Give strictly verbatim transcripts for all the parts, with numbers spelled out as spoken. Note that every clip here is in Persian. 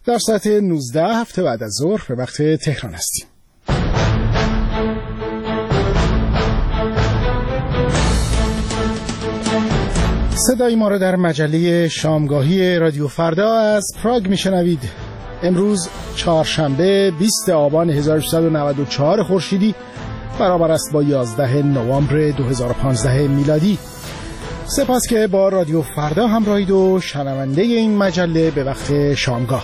در ساعت نوزده هفته بعد از ظهر به وقت تهران هستیم. صدای ما را در مجله شامگاهی رادیو فردا از پراگ میشنوید. امروز چهارشنبه بیست آبان هزار و ششصد و نود و چهار خورشیدی برابر است با یازده نوامبر دو هزار و پانزده میلادی. سپاس که با رادیو فردا همراهید و شنونده این مجله به وقت شامگاه.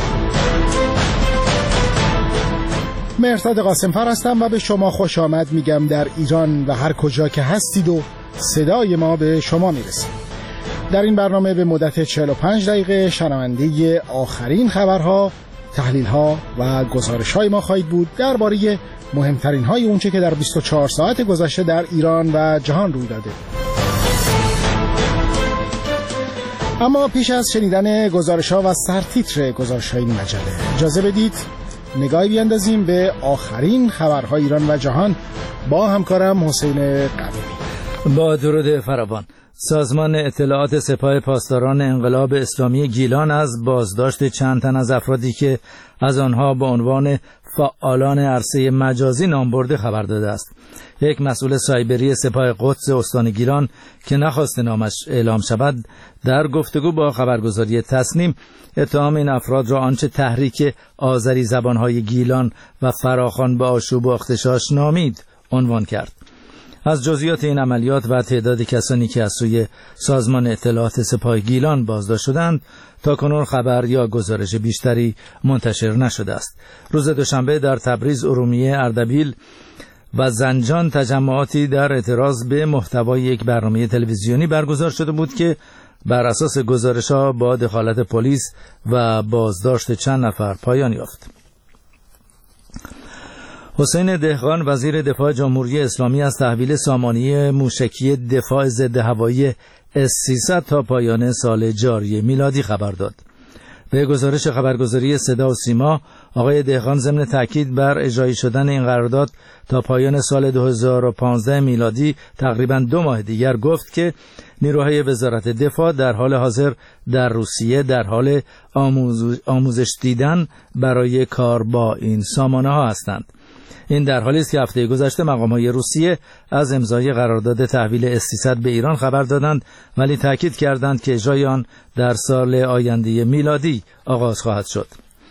مهرداد قاسمفر هستم و به شما خوش آمد میگم در ایران و هر کجا که هستید و صدای ما به شما میرسه. در این برنامه به مدت چهل و پنج دقیقه شنونده آخرین خبرها، تحلیل‌ها و گزارش‌های ما خواهید بود درباره مهمترین های اونچه که در بیست و چهار ساعت گذشته در ایران و جهان روی داده. اما پیش از شنیدن گزارش‌ها و سرتیتر گزارش‌های این مجله اجازه بدید نگاهی بیاندازیم به آخرین خبرهای ایران و جهان با همکارم حسین قویمی. با درود فراوان. سازمان اطلاعات سپاه پاسداران انقلاب اسلامی گیلان از بازداشت چند تن از افرادی که از آنها به عنوان فعالان عرصه مجازی نام برده خبر داده است. یک مسئول سایبری سپاه قدس استان گیلان که نخواسته نامش اعلام شود در گفتگو با خبرگزاری تصنیم اتهام این افراد را آنچه تحریک آذری زبانهای گیلان و فراخوان به آشوب و اغتشاش نامید عنوان کرد. از جزئیات این عملیات و تعداد کسانی که از سوی سازمان اطلاعات سپاه گیلان بازداشت شدند تاکنون خبر یا گزارش بیشتری منتشر نشده است. روز دوشنبه در تبریز، ارومیه، اردبیل و زنجان تجمعاتی در اعتراض به محتوای یک برنامه تلویزیونی برگزار شده بود که بر اساس گزارش‌ها با دخالت پلیس و بازداشت چند نفر پایان یافت. حسین دهقان وزیر دفاع جمهوری اسلامی از تحویل سامانه موشکی دفاع ضد هوایی اس سیصد تا پایان سال جاری میلادی خبر داد. به گزارش خبرگزاری صدا و سیما، آقای دهقان ضمن تاکید بر اجرایی شدن این قرارداد تا پایان سال دو هزار و پانزده میلادی تقریباً دو ماه دیگر گفت که نیروهای وزارت دفاع در حال حاضر در روسیه در حال آموزش دیدن برای کار با این سامانه ها هستند. این در حالی است که هفته گذشته مقام‌های روسیه از امضای قرارداد تحویل اس سیصد به ایران خبر دادند، ولی تاکید کردند که اجرای آن در سال آینده میلادی آغاز خواهد شد.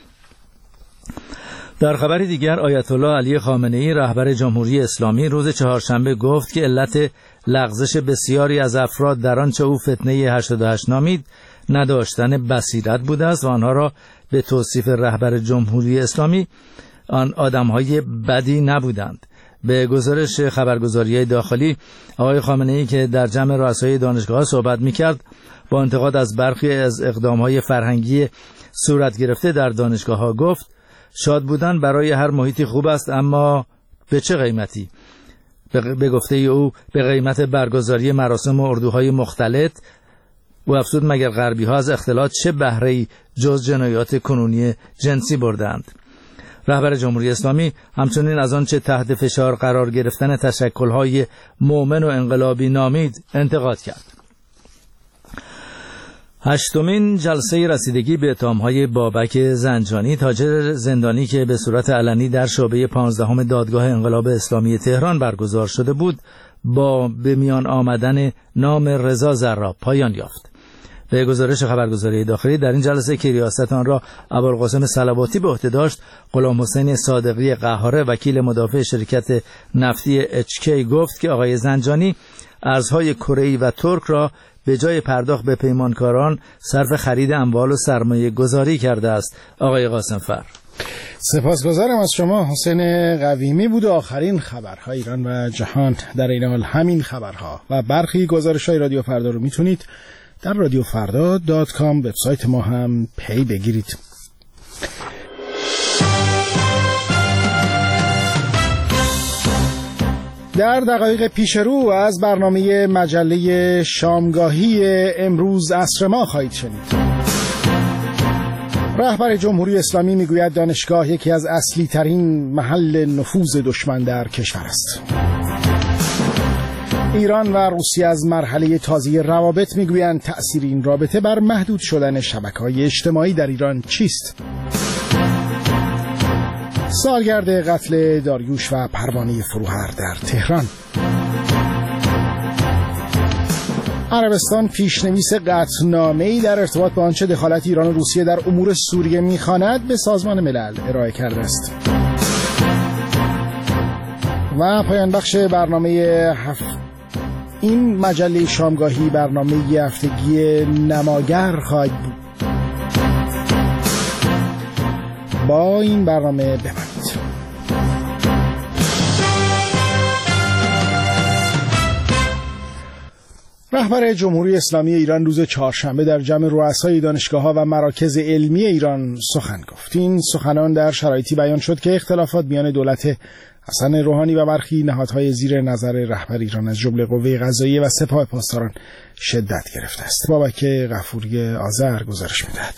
در خبری دیگر، آیت الله علی خامنه‌ای رهبر جمهوری اسلامی روز چهارشنبه گفت که علت لغزش بسیاری از افراد در آنچه او فتنه هشتاد و هشت نامید نداشتن بصیرت بوده است و آنها را به توصیف رهبر جمهوری اسلامی آن آدم‌های بدی نبودند. به گزارش خبرگزاری داخلی، آقای خامنه‌ای که در جمع رؤسای دانشگاه‌ها صحبت می‌کرد با انتقاد از برخی از اقدام‌های فرهنگی صورت گرفته در دانشگاه‌ها گفت شاد بودن برای هر محیطی خوب است، اما به چه قیمتی؟ به گفته او به قیمت برگزاری مراسم و اردوهای مختلط. و افزود مگر غربی‌ها از اختلاط چه بهره‌ای جز جنایات کنونی جنسی بردند؟ رهبر جمهوری اسلامی همچنین از آنچه تحت فشار قرار گرفتن تشکل‌های مؤمن و انقلابی نامید انتقاد کرد. هشتمین جلسه رسیدگی به اتهام‌های بابک زنجانی، تاجر زندانی که به صورت علنی در شعبه پانزدهم دادگاه انقلاب اسلامی تهران برگزار شده بود، با به میان آمدن نام رضا زراب پایان یافت. به گزارش خبرگزاری داخلی، در این جلسه که ریاست آن را ابوالقاسم صلواتی به عهده داشت، غلام حسین صادقی قهاره وکیل مدافع شرکت نفتی اچ کی گفت که آقای زنجانی ارزهای کره‌ای و ترک را به جای پرداخت به پیمانکاران صرف خرید اموال و سرمایه گذاری کرده است. آقای قاسمفر. سپاسگزارم از شما حسین قویمی. بود آخرین خبرهای ایران و جهان. در این حال همین خبرها و برخی گزارش‌های رادیو فردا رو میتونید در رادیو فردا دات کام وبسایت ما هم پی بگیرید. در دقایق پیش رو از برنامه مجله شامگاهی امروز عصر ما خواهید شنید. رهبر جمهوری اسلامی میگوید دانشگاه یکی از اصلی ترین محل نفوذ دشمن در کشور است. ایران و روسیه از مرحله تازه روابط میگویند تأثیر این رابطه بر محدود شدن شبکه‌های اجتماعی در ایران چیست؟ سالگرد قتل داریوش و پروانه فروهر در تهران. عربستان پیشنویس قطعنامه‌ای در ارتباط با آنچه دخالت ایران و روسیه در امور سوریه می‌خواند به سازمان ملل ارائه کرده است. و پایان بخش برنامه هفت این مجله شامگاهی برنامه هفتگی نماگر خواهد بود. با این برنامه بمانید. رهبر جمهوری اسلامی ایران روز چهارشنبه در جمع رؤسای دانشگاه‌ها و مراکز علمی ایران سخن گفت. این سخنان در شرایطی بیان شد که اختلافات میان دولت حسن روحانی و برخی نهادهای زیر نظر رهبر ایران از جمله قوه قضاییه و سپاه پاسداران شدت گرفته است. بابک غفوری آذر گزارش می‌دهد.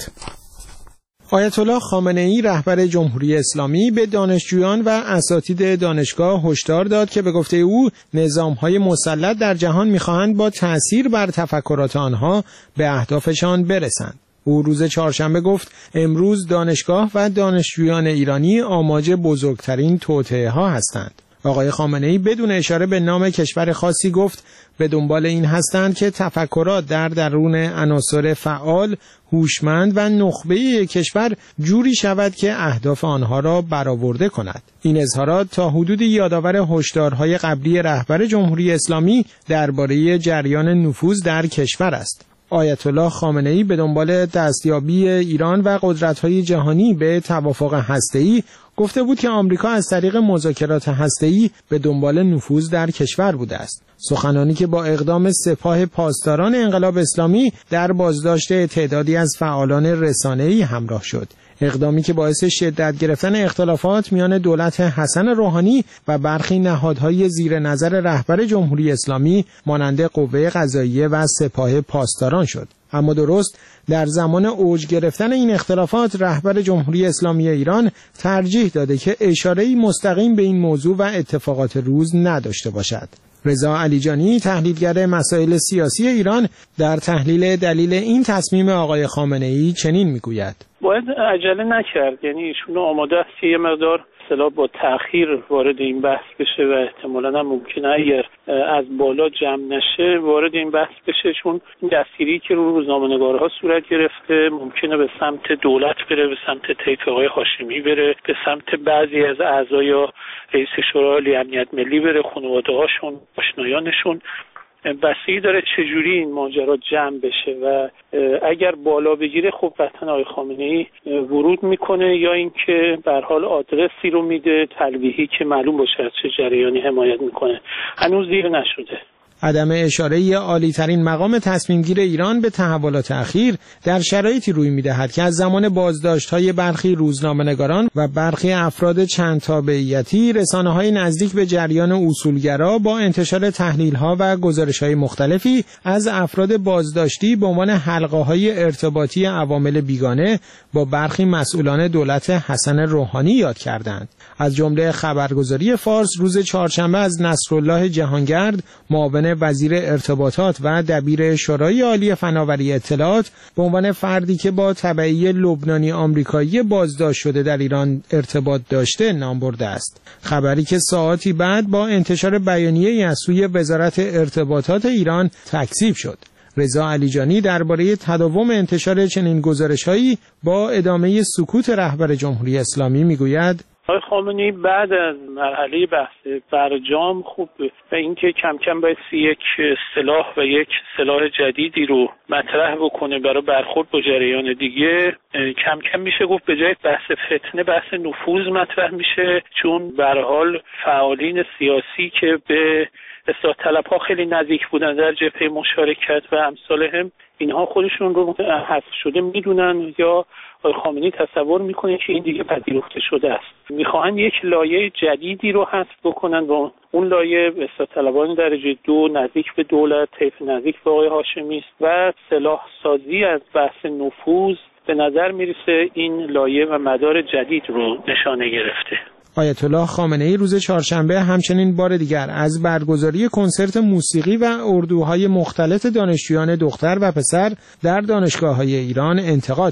آیت الله خامنه ای رهبر جمهوری اسلامی به دانشجویان و اساتید دانشگاه هشدار داد که به گفته او نظام‌های مسلط در جهان می‌خواهند با تأثیر بر تفکرات آنها به اهدافشان برسند. او روز چهارشنبه گفت امروز دانشگاه و دانشجویان ایرانی آماج بزرگترین توطئه‌ها هستند. آقای خامنه‌ای بدون اشاره به نام کشور خاصی گفت به دنبال این هستند که تفکرات در درون عناصر فعال، هوشمند و نخبه کشور جوری شود که اهداف آنها را برآورده کند. این اظهارات تا حدودی یادآور هشدارهای قبلی رهبر جمهوری اسلامی درباره جریان نفوذ در کشور است. آیت الله خامنه‌ای به دنبال دستیابی ایران و قدرت‌های جهانی به توافق هسته‌ای گفته بود که آمریکا از طریق مذاکرات هسته‌ای به دنبال نفوذ در کشور بوده است. سخنانی که با اقدام سپاه پاسداران انقلاب اسلامی در بازداشت تعدادی از فعالان رسانه‌ای همراه شد. اقدامی که باعث شدت گرفتن اختلافات میان دولت حسن روحانی و برخی نهادهای زیر نظر رهبر جمهوری اسلامی مانند قوه قضاییه و سپاه پاسداران شد. اما درست در زمان اوج گرفتن این اختلافات رهبر جمهوری اسلامی ایران ترجیح داده که اشاره‌ای مستقیم به این موضوع و اتفاقات روز نداشته باشد. رضا علیجانی تحلیلگر مسائل سیاسی ایران در تحلیل دلیل این تصمیم آقای خامنه‌ای چنین میگوید: باید عجله نکرد، یعنی ایشون آماده است که یه مقدار اصطلاح با تأخیر وارد این بحث بشه و احتمالاً هم ممکنه اگر از بالا جمع نشه وارد این بحث بشه، چون این دستگیری که رو روزنامه‌نگارها صورت گرفته ممکنه به سمت دولت بره، به سمت طیف آقای هاشمی بره، به سمت بعضی از اعضای رئیس شورای عالی امنیت ملی بره، خانواده‌هاشون، آشنایانشون. بستگی داره چجوری این ماجرا جمع بشه و اگر بالا بگیره خب قطعا آقای خامنه‌ای ورود میکنه یا اینکه به هر حال آدرسی رو میده تلویحی که معلوم باشه از چه جریانی حمایت میکنه. هنوز دیر نشده. عدم اشاره عالی ترین مقام تصمیم گیر ایران به تحولات اخیر در شرایطی روی می‌دهد که از زمان بازداشت‌های برخی روزنامه‌نگاران و برخی افراد چند تابعیتی رسانه‌های نزدیک به جریان اصولگرا با انتشار تحلیل‌ها و گزارش‌های مختلفی از افراد بازداشتی به عنوان حلقه‌های ارتباطی عوامل بیگانه با برخی مسئولان دولت حسن روحانی یاد کردند. از جمله خبرگزاری فارس روز چهارشنبه از نصرالله جهانگرد معاون وزیر ارتباطات و دبیر شورای عالی فناوری اطلاعات به عنوان فردی که با تبعی لبنانی آمریکایی بازداشت شده در ایران ارتباط داشته نام برده است. خبری که ساعاتی بعد با انتشار بیانیه‌ای از سوی وزارت ارتباطات ایران تکذیب شد. رضا علیجانی درباره تداوم انتشار چنین گزارش‌هایی با ادامه سکوت رهبر جمهوری اسلامی میگوید: آقای خامنه‌ای بعد از مرحله بحث برجام خوب و اینکه کم کم باید یک سلاح و یک سلاح جدیدی رو مطرح بکنه برای برخورد با جریان دیگه، کم کم میشه گفت به جای بحث فتنه بحث نفوذ مطرح میشه، چون به هر حال فعالین سیاسی که به اصلاح طلب‌ها خیلی نزدیک بودن در جبهه مشارکت و امثالهم، اینها خودشون رو حذف شده میدونن یا آقای خامنه‌ای تصور میکنه که این دیگه پذیرفته شده است. میخواهند یک لایه جدیدی رو حذف بکنن و اون لایه اصلاح طلبان درجه دو نزدیک به دولت، طیف نزدیک به آقای هاشمی است و سلاح سازی از بحث نفوذ به نظر میرسه این لایه و مدار جدید رو نشانه گرفته. آیت الله خامنه‌ای روز چهارشنبه همچنین بار دیگر از برگزاری کنسرت موسیقی و اردوهای مختلط دانشجویان دختر و پسر در دانشگاه‌های ایران انتقاد کرد.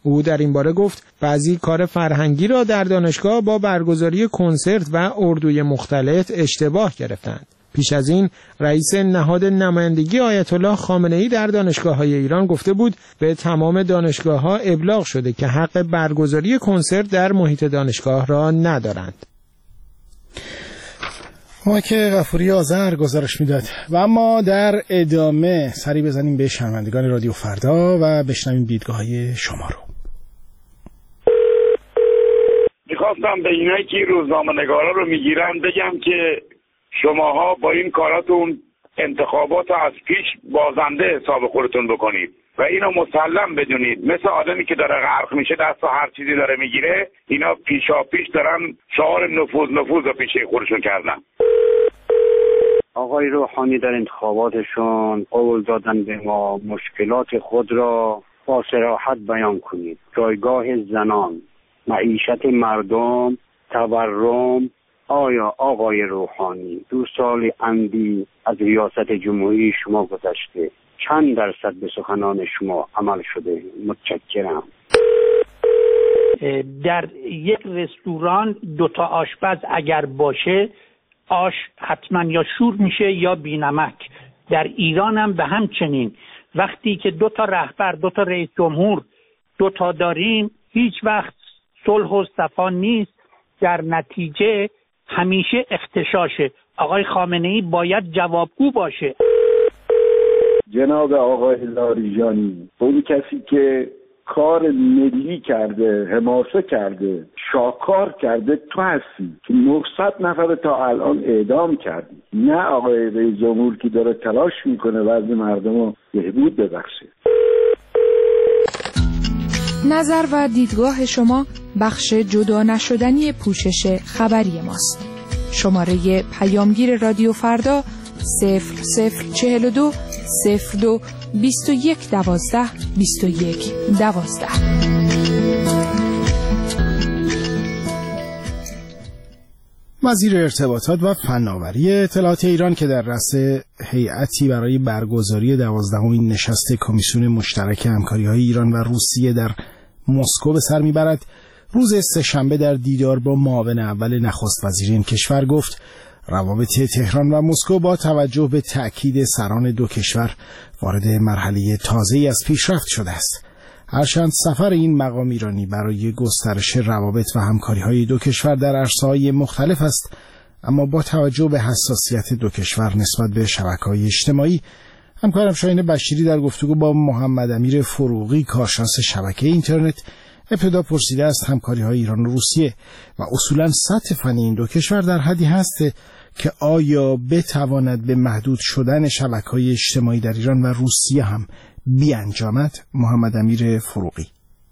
او در این باره گفت بعضی کار فرهنگی را در دانشگاه با برگزاری کنسرت و اردوی مختلط اشتباه گرفتند. پیش از این رئیس نهاد نمایندگی آیت الله خامنه‌ای در دانشگاه‌های ایران گفته بود به تمام دانشگاه‌ها ابلاغ شده که حق برگزاری کنسرت در محیط دانشگاه را ندارند. مایک غفوری آذر گزارش میداد. و اما در ادامه سری بزنیم به شنوندگان رادیو فردا و بشنویم دیدگاه‌های شما رو. میخواستم به اینایی که روزنامه‌نگارا رو میگیرن بگم که شماها با این کاراتون انتخابات از پیش بازنده حساب خودتون بکنید و اینو مسلم بدونید. مثل آدمی که داره غرق میشه دست و هر چیزی داره میگیره، اینا پیشا پیش دارن شعار نفوذ نفوذ رو پیشه خودشون کردن. آقای روحانی در انتخاباتشون قول دادن به ما مشکلات خود را با صراحت بیان کنید. جایگاه زنان، معیشت مردم، تورم. آیا آقای روحانی دو سال اندی از ریاست جمهوری شما گذشته چند درصد به سخنان شما عمل شده؟ متشکرم. در یک رستوران دوتا آشپز اگر باشه آش حتما یا شور میشه یا بینمک. در ایران هم به همچنین وقتی که دوتا رهبر دوتا رئیس جمهور دوتا داریم هیچ وقت صلح و صفا نیست، در نتیجه همیشه اختشاشه. آقای خامنه‌ای باید جوابگو باشه. جناب آقای لاریجانی، اون کسی که کار ملی کرده، حماسه کرده، شاکار کرده تو هستی که نهصد نفر تا الان اعدام کردی، نه آقای رئیس جمهور که داره تلاش میکنه وضع مردم رو بهبود ببخشه. نظر و دیدگاه شما بخش جدا نشدنی پوشش خبری ماست. شماره پیامگیر رادیو فردا صفر صفر چهل و دو صفر دو بیست و یک دوازده بیست و یک دوازده. وزیر ارتباطات و فناوری اطلاعات ایران که در رأس هیئتی برای برگزاری دوازدهمین نشست کمیسیون مشترک همکاری‌های ایران و روسیه در مسکو به سر میبرد، روز سه‌شنبه در دیدار با معاون اول نخست وزیر این کشور گفت روابط تهران و مسکو با توجه به تأکید سران دو کشور وارد مرحله تازه‌ای از پیشرفت شده است. هرچند سفر این مقام ایرانی برای گسترش روابط و همکاری‌های دو کشور در عرصه‌های مختلف است، اما با توجه به حساسیت دو کشور نسبت به شبکه‌های اجتماعی، همکارم شاهین بشیری در گفتگو با محمد امیر فروغی کارشناس شبکه اینترنت ابتدا پرسیده است همکاری‌های ایران و روسیه و اصولاً سطح فنی این دو کشور در حدی هست که آیا بتواند به محدود شدن شبکه‌های اجتماعی در ایران و روسیه هم بیانجامد؟ محمد امیر فروغی: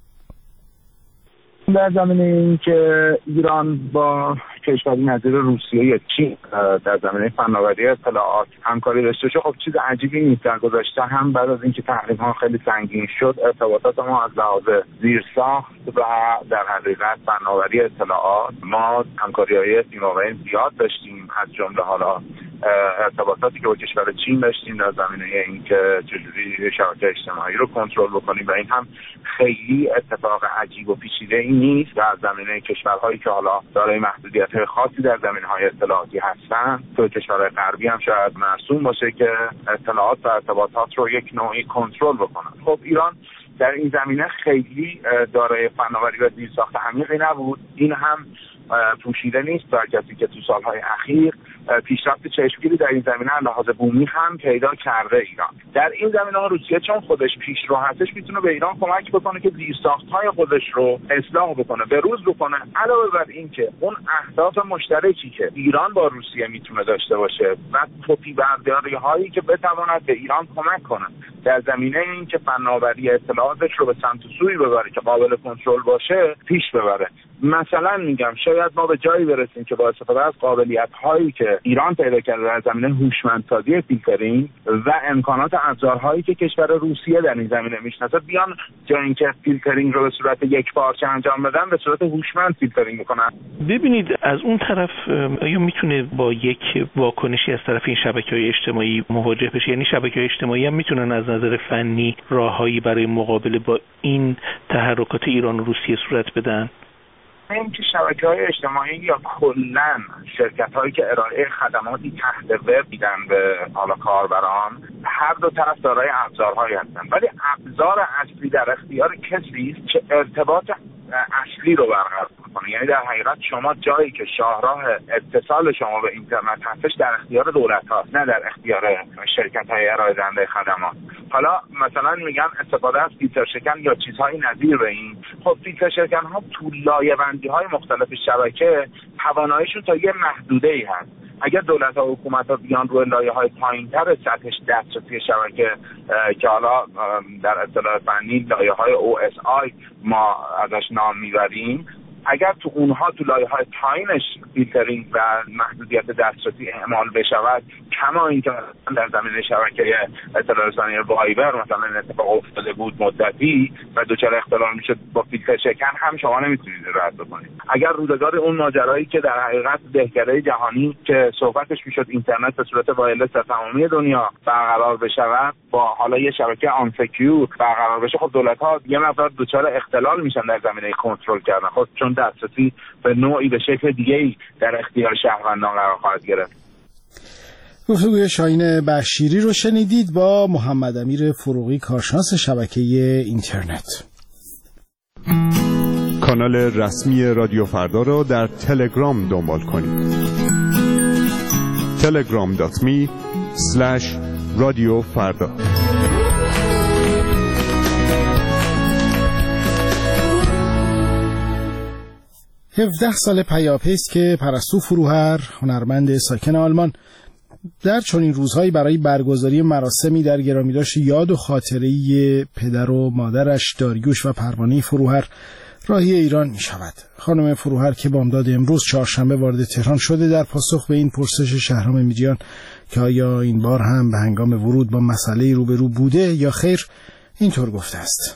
در زمینه این که ایران با کشوری نظیر روسیه یا چین در زمینه فناوری اطلاعات همکاری داشته باشه، خب چیز عجیبی نیست. در گذشته هم بعد از اینکه تحریم‌ها خیلی سنگین شد، ارتباطات ما از لحاظ زیرساخت و در حقیقت فناوری اطلاعات ما همکاری‌های سیماوری زیاد داشتیم، از جمله حالا ارتباطاتی که با کشور چین داشتیم در زمینه اینکه چجوری شبکه اجتماعی رو کنترل بکنیم و این هم خیلی اتفاق عجیب و پیچیده‌ای نیست. در زمینه کشورهایی که حالا دارای محدودیت‌های خاصی در زمینه‌های اطلاعاتی هستن، تو کشورهای غربی هم شاید مرسوم باشه که اطلاعات و ارتباطات رو یک نوعی کنترل بکنن. خب ایران در این زمینه خیلی دارای فناوری و زیرساخت عمیقی نبود. این هم پوشیده نیست بر کسی که تو سالهای اخیر پیشرفت چشمگیری در این زمینه لحاظ بومی هم پیدا کرده ایران. در این زمینه روسیه چون خودش پیشرو هستش میتونه به ایران کمک بکنه که زیرساخت‌های خودش رو اصلاح بکنه، به روز بکنه. علاوه بر این که اون اهداف مشترکی که ایران با روسیه میتونه داشته باشه و توپی برداری هایی که بتواند به ایران کمک کنه در زمینه این که فناوری اطلاعاتش رو به سمت سوی ببره که قابل کنترل باشه پیش ببره. مثلا میگم شاید ما به جایی برسیم که با استفاده از قابلیت هایی که ایران پیدا کرده در زمینه هوشمندسازی فیلترینگ و امکانات ابزارهایی که کشور روسیه در این زمینه میشناسه بیان جای اینکه فیلترینگ رو به صورت یک پارچه انجام بدن به صورت هوشمند فیلترینگ میکنن. ببینید از اون طرف آیا میتونه با یک واکنشی از طرف این شبکه‌های اجتماعی مواجه بشه؟ یعنی شبکه‌های اجتماعی هم میتونن از نظر فنی راههایی برای مقابله با این تحرکات ایران و روسیه صورت بدن؟ این که شبکه‌های اجتماعی یا کلاً شرکت‌هایی که ارائه خدماتی تحت وب میدن به حالا کاربران، هر دو طرف دارای ابزارهایی هستند، ولی ابزار اصلی در اختیار کسی است که ارتباط اصلی رو برقرار کنه. یعنی در حقیقت شما جایی که شاهراه اتصال شما به اینترنت هستش در اختیار دولت هاست، نه در اختیار شرکت های ارائه دهنده خدمات. حالا مثلا میگن استفاده از فیلتر شکن یا چیزهای نظیر به این. خب فیلتر شکن ها تو لایه بندی های مختلف شبکه تواناییشون تا یه محدوده ای هست. اگر دولت ها و حکومت ها بیان روی لایه های پایین تر سطحش دسترسی شبکه که حالا در اصطلاح فنی لایه های او اس آی ما ازش نام میبریم، اگر تو اونها تو لایه‌های پایینش فیلترینگ و محدودیت دسترسی اعمال بشود، کما اینکه در زمینه شبکه اطلاع رسانی وایبر مثلا این اتفاق افتاده بود مدتی و دچار اختلال میشد با فیلتر شکن، هم شما نمیتونید رد بکنید. اگر روزگار اون ماجرایی که در حقیقت دهکده جهانی که صحبتش میشد اینترنت به صورت وایرلس در تمامی دنیا برقرار بشود با حالا یه شبکه آن سکیور برقرار بشه، خب دولت‌ها یه مقدار دچار اختلال میشن در زمینه کنترل کردن، خب چون دسترسی به نوعی به شکل دیگه‌ای در اختیار شهروندان قرار خواهد گرفت. گفتگوی شاهین بشیری رو شنیدید با محمد امیر فروغی، کارشناس شبکه اینترنت. کانال رسمی رادیو فردا رو در تلگرام دنبال کنید. تلگرام دات می اسلش رادیو فردا. هفده سال پیاپی است که پرستو فروهر، هنرمند ساکن آلمان، در چنین روزهایی برای برگزاری مراسمی در گرامیداشت یاد و خاطره پدر و مادرش داریوش و پروانه فروهر راهی ایران می شود. خانم فروهر که بامداد امروز چهارشنبه وارد تهران شده، در پاسخ به این پرسش شهرام میجیان که آیا این بار هم به هنگام ورود با مسئله روبرو بوده یا خیر، اینطور گفته است: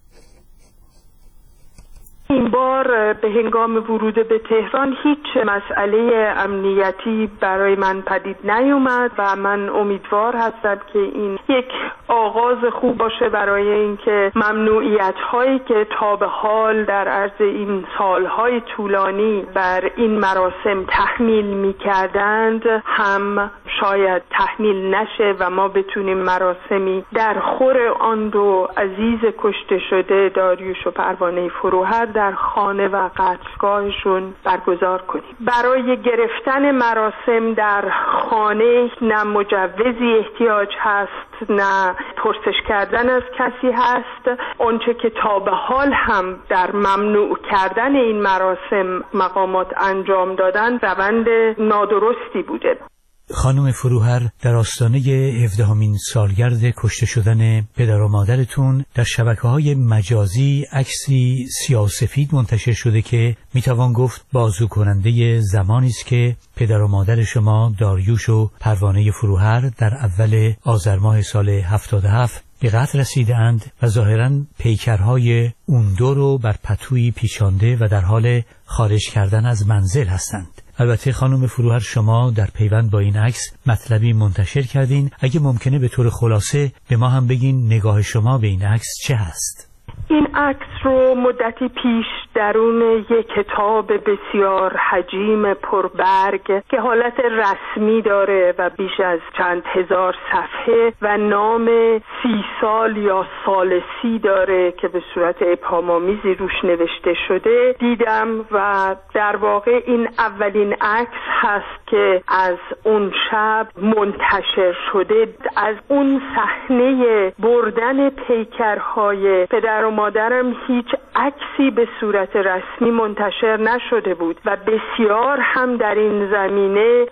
این بار به هنگام ورود به تهران هیچ مسئله امنیتی برای من پدید نیومد و من امیدوار هستم که این یک آغاز خوب باشه برای اینکه ممنوعیت هایی که تا به حال در عرض این سالهای طولانی بر این مراسم تحمیل می کردند هم شاید تحمیل نشه و ما بتونیم مراسمی در خور آن دو عزیز کشته شده داریوش و پروانه فروهر در خانه و قتلگاهشون برگزار کنیم. برای گرفتن مراسم در خانه نه مجوزی احتیاج هست، نه پرسش کردن از کسی هست. آنچه که تا به حال هم در ممنوع کردن این مراسم مقامات انجام دادن روند نادرستی بوده. خانم فروهر، در آستانه هفدهمین سالگرد کشته شدن پدر و مادرتون در شبکه‌های مجازی عکسی سیاه‌وسفید منتشر شده که میتوان گفت بازگو کننده زمانی است که پدر و مادر شما داریوش و پروانه فروهر در اول آذر ماه سال هفتاد و هفت به قتل رسیدند و ظاهراً پیکرهای اون دو رو بر پتویی پیچانده و در حال خارج کردن از منزل هستند. البته خانم فروهر، شما در پیوند با این عکس مطلبی منتشر کردین. اگه ممکنه به طور خلاصه به ما هم بگین نگاه شما به این عکس چه هست؟ این عکس رو مدتی پیش درون یک کتاب بسیار حجیم پربرگ که حالت رسمی داره و بیش از چند هزار صفحه و نام سی سال یا سال سی داره که به صورت ابهام‌آمیزی روش نوشته شده دیدم و در واقع این اولین عکس هست که از اون شب منتشر شده. از اون صحنه بردن پیکرهای پدر و مادرم هیچ عکسی به صورت رسمی منتشر نشده بود و بسیار هم در این زمینه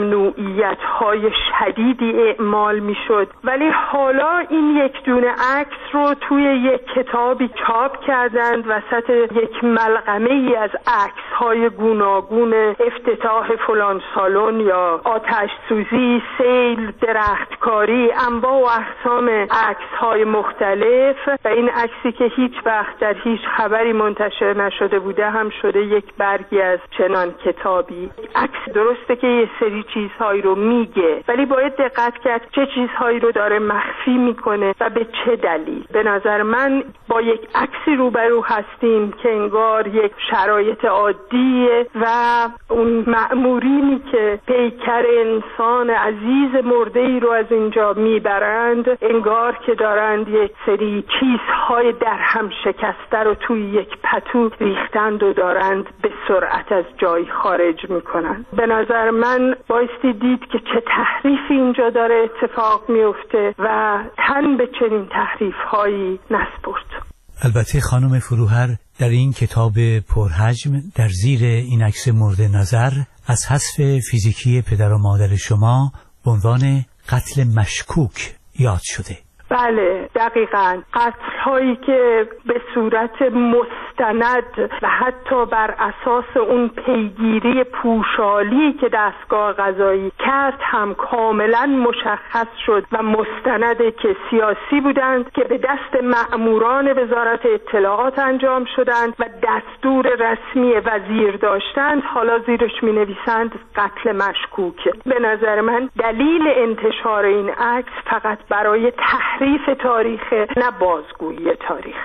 ممنوعیت‌های شدیدی اعمال می‌شد، ولی حالا این یک دونه عکس رو توی یک کتابی چاپ کردند وسط یک ملغمه‌ای از عکس‌ها عکس‌های گوناگون افتتاح فلان سالن یا آتش سوزی، سیل، درختکاری، انواع و اقسام عکس‌های مختلف و این عکسی که هیچ وقت در هیچ خبری منتشر نشده بوده هم شده یک برگی از چنان کتابی. عکس درسته که یه سری چیزهایی رو میگه ولی باید دقت کرد چه چیزهایی رو داره مخفی میکنه و به چه دلیل. به نظر من با یک عکسی روبرو هستیم که انگار یک شرایط عادیه و اون مأمورینی که پیکر انسان عزیز مرده ای رو از اینجا میبرند انگار که دارند یک سری چیزهای در هم شکسته رو توی یک پتو ریختند و دارند به سرعت از جای خارج میکنند. به نظر من بایستی دید که چه تحریفی اینجا داره اتفاق میفته و تن به چنین تحریف‌هایی نسپرد. البته خانم فروهر در این کتاب پرحجم در زیر این عکس مورد نظر از حذف فیزیکی پدر و مادر شما به عنوان قتل مشکوک یاد شده. بله دقیقاً، قتل هایی که به صورت مستند و حتی بر اساس اون پیگیری پوشالی که دستگاه قضایی کرد هم کاملا مشخص شد و مستنده که سیاسی بودند که به دست مأموران وزارت اطلاعات انجام شدند و دستور رسمی وزیر داشتند. حالا زیرش می نویسند قتل مشکوک. به نظر من دلیل انتشار این عکس فقط برای تحریف تاریخ نه بازگویی تاریخ.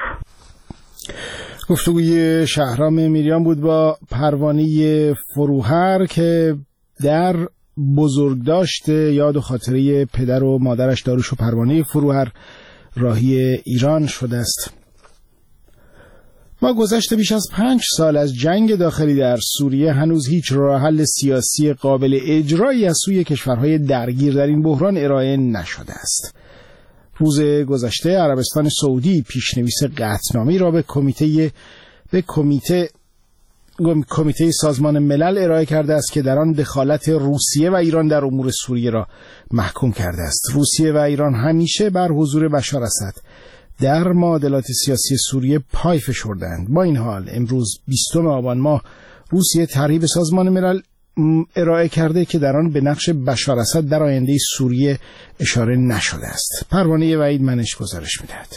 گفتگوی شهرام میریان بود با پروانه فروهر که در بزرگداشت یاد و خاطره پدر و مادرش داروش و پروانه فروهر راهی ایران شده است. با گذشت بیش از پنج سال از جنگ داخلی در سوریه هنوز هیچ راه حل سیاسی قابل اجرایی از سوی کشورهای درگیر در این بحران ارائه نشده است. روز گذشته عربستان سعودی پیشنویس قطعنامه‌ای را به کمیته به کمیته کمیته سازمان ملل ارائه کرده است که در آن دخالت روسیه و ایران در امور سوریه را محکوم کرده است. روسیه و ایران همیشه بر حضور بشار اسد در معادلات سیاسی سوریه پای فشردند. با این حال امروز بیستم آبان ماه روسیه طرحی به سازمان ملل ارائه کرده که در آن به نقش بشار اسد در آینده سوریه اشاره نشده است. پروانه وحید منش گزارش می‌دهد.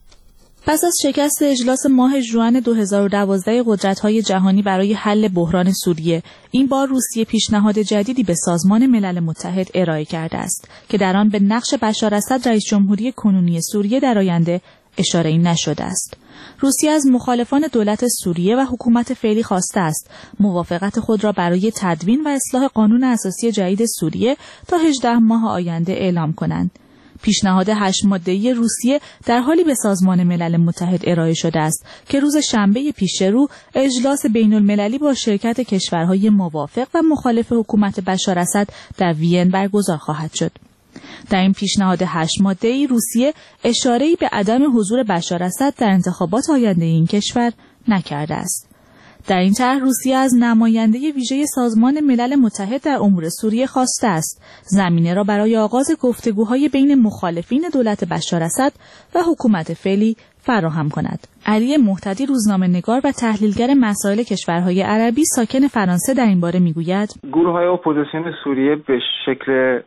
پس از شکست اجلاس ماه ژوئن دو هزار و دوازده قدرت‌های جهانی برای حل بحران سوریه، این بار روسیه پیشنهاد جدیدی به سازمان ملل متحد ارائه کرده است که در آن به نقش بشار اسد رئیس جمهوری کنونی سوریه در آینده اشاره‌ای نشده است. روسیه از مخالفان دولت سوریه و حکومت فعلی خواسته است موافقت خود را برای تدوین و اصلاح قانون اساسی جدید سوریه تا هجده ماه آینده اعلام کنند. پیشنهاد هشت ماده‌ای روسیه در حالی به سازمان ملل متحد ارائه شده است که روز شنبه پیش رو اجلاس بین‌المللی با شرکت کشورهای موافق و مخالف حکومت بشار اسد در وین برگزار خواهد شد. در این پیشنهاد هشت ماده‌ای روسیه اشاره‌ای به عدم حضور بشار اسد در انتخابات آینده این کشور نکرده است. در این طرح روسیه از نماینده ویژه سازمان ملل متحد در امور سوریه خواسته است زمینه را برای آغاز گفتگوهای بین مخالفین دولت بشار اسد و حکومت فعلی فراهم کند. علی مهتدی روزنامه‌نگار و تحلیلگر مسائل کشورهای عربی ساکن فرانسه در این باره میگوید گروه‌های اپوزیسیون سوریه به شکل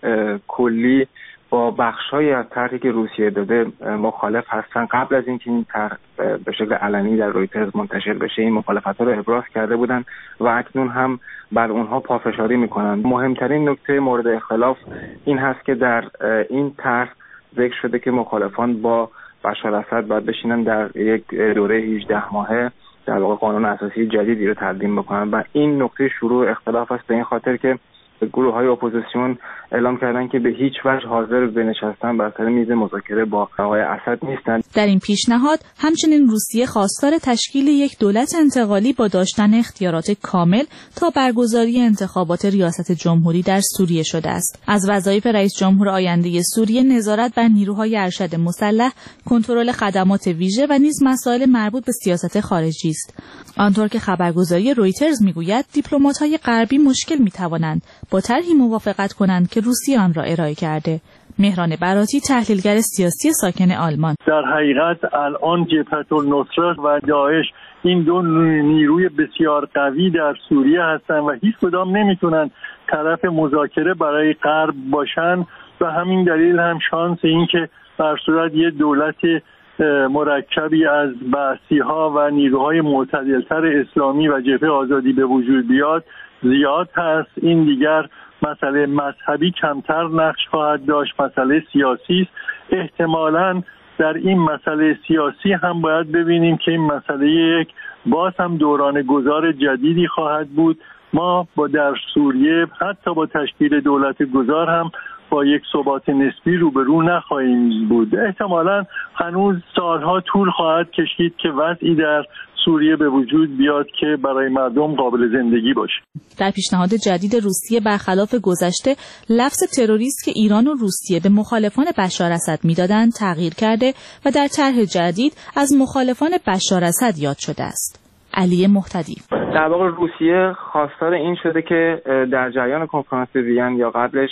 کلی با بخش‌های از طرحی که روسیه داده مخالف هستند. قبل از اینکه این طرح به شکل علنی در رویترز منتشر بشه این مخالفت‌ها رو ابراز کرده بودند و اکنون هم بر اونها پافشاری می‌کنند. مهمترین نکته مورد اختلاف این هست که در این طرح ذکر شده که مخالفان با بشار اسد باید بشینن در یک دوره هجده ماهه در واقع قانون اساسی جدیدی رو تدوین بکنن و این نقطه شروع اختلاف است، به این خاطر که گروه های اپوزیسیون اعلام کردن که به هیچ وجه حاضر به نشستن بر سر میز مذاکره با آقای اسد نیستند. در این پیشنهاد همچنین روسیه خواستار تشکیل یک دولت انتقالی با داشتن اختیارات کامل تا برگزاری انتخابات ریاست جمهوری در سوریه شده است. از وظایف رئیس جمهور آینده سوریه نظارت بر نیروهای ارشد مسلح، کنترل خدمات ویژه و نیز مسائل مربوط به سیاست خارجی است. آنطور که خبرگزاری رویترز میگوید دیپلمات‌های غربی مشکل می‌توانند با طرحی موافقت کنند که روسیه آن را ارائه کرده. مهران براتی تحلیلگر سیاسی ساکن آلمان: در حقیقت الان جبهة النصرة و داعش این دو نیروی بسیار قوی در سوریه هستن و هیچ کدام نمیتونن طرف مذاکره برای غرب باشن و همین دلیل هم شانس این که بر صورت یه دولت مرکبی از بعثی ها و نیروهای معتدلتر اسلامی و جبهه آزادی به وجود بیاد زیاد هست. این دیگر مسئله مذهبی کمتر نقش خواهد داشت، مسئله سیاسی است. احتمالاً در این مسئله سیاسی هم باید ببینیم که این مسئله یک باز هم دوران گذار جدیدی خواهد بود. ما با در سوریه حتی با تشکیل دولت گذار هم با یک ثبات نسبی روبرو نخواهیم بود. احتمالاً هنوز سالها طول خواهد کشید که وضعی در سوریه به وجود بیاد که برای مردم قابل زندگی باشه. در پیشنهاد جدید روسیه برخلاف گذشته لفظ تروریست که ایران و روسیه به مخالفان بشار اسد میدادند تغییر کرده و در طرح جدید از مخالفان بشار اسد یاد شده است. علی مهتدی: در واقع روسیه خواستار این شده که در جریان کنفرانس وین یا قبلش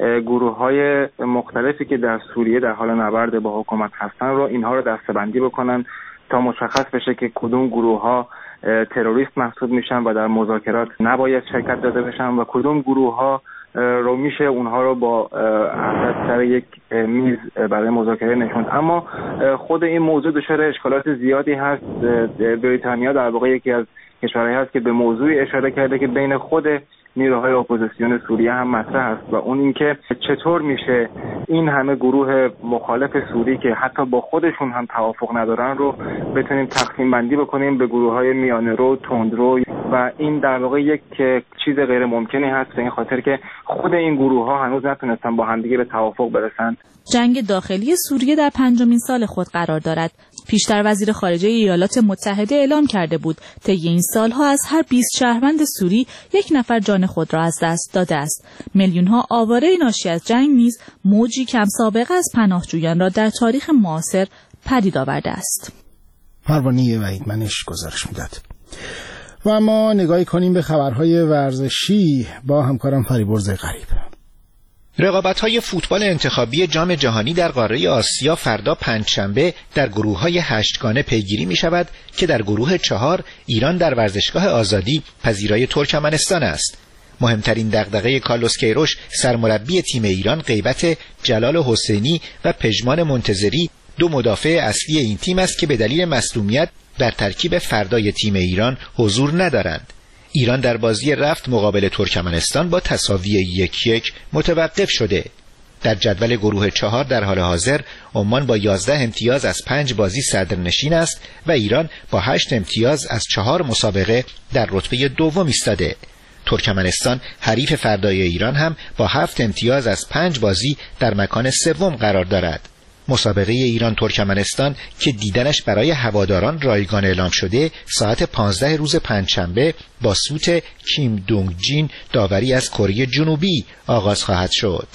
گروه‌های مختلفی که در سوریه در حال نبرد با حکومت هستن رو اینها رو دسته‌بندی بکنن تا مشخص بشه که کدوم گروه‌ها تروریست محسوب میشن و در مذاکرات نباید شرکت داده بشن و کدوم گروه‌ها رو میشه اونها رو با اسد سر یک میز برای مذاکره نشوند. اما خود این موضوع دچار اشکالات زیادی هست. بریتانیا در واقع یکی از کشورهایی هست که به موضوعی اشاره کرده که بین خود نیروهای اپوزیسیون سوریه هم مطرح است و اون اینکه چطور میشه این همه گروه مخالف سوری که حتی با خودشون هم توافق ندارن رو بتونیم تقسیم بندی بکنیم به گروه‌های میانه رو، تندرو و این در واقع یک چیز غیر ممکنی هست به این خاطر که خود این گروه‌ها هنوز نتونستن با همدیگه به توافق برسن. جنگ داخلی سوریه در پنجمین سال خود قرار دارد. پیشتر وزیر خارجه ایالات متحده اعلام کرده بود طی این سالها از هر بیست شهروند سوری یک نفر جان خود را از دست داده است. میلیون‌ها آواره ناشی از جنگ نیز موجی کم سابقه از پناهجویان را در تاریخ معاصر پدید آورده است. پروانه وحیدمنش گزارش می‌داد. و اما نگاهی کنیم به خبرهای ورزشی با همکارم فریبرز غریب. رقابت‌های فوتبال انتخابی جام جهانی در قاره آسیا فردا پنجشنبه در گروه‌های هشتگانه پیگیری می‌شود که در گروه چهار ایران در ورزشگاه آزادی پذیرای ترکمنستان است. مهمترین دغدغه کارلوس کیروش سرمربی تیم ایران غیبت جلال حسینی و پژمان منتظری دو مدافع اصلی این تیم است که به دلیل مصدومیت در ترکیب فردای تیم ایران حضور ندارند. ایران در بازی رفت مقابل ترکمنستان با تساوی یک یک متوقف شده. در جدول گروه چهار در حال حاضر عمان با یازده امتیاز از پنج بازی صدرنشین است و ایران با هشت امتیاز از چهار مسابقه در رتبه دوم ایستاده. ترکمنستان حریف فردای ایران هم با هفت امتیاز از پنج بازی در مکان سوم قرار دارد. مسابقه ایران ترکمنستان که دیدنش برای هواداران رایگان اعلام شده ساعت پانزده روز پنجشنبه با سوت کیم دونگ جین داوری از کره جنوبی آغاز خواهد شد.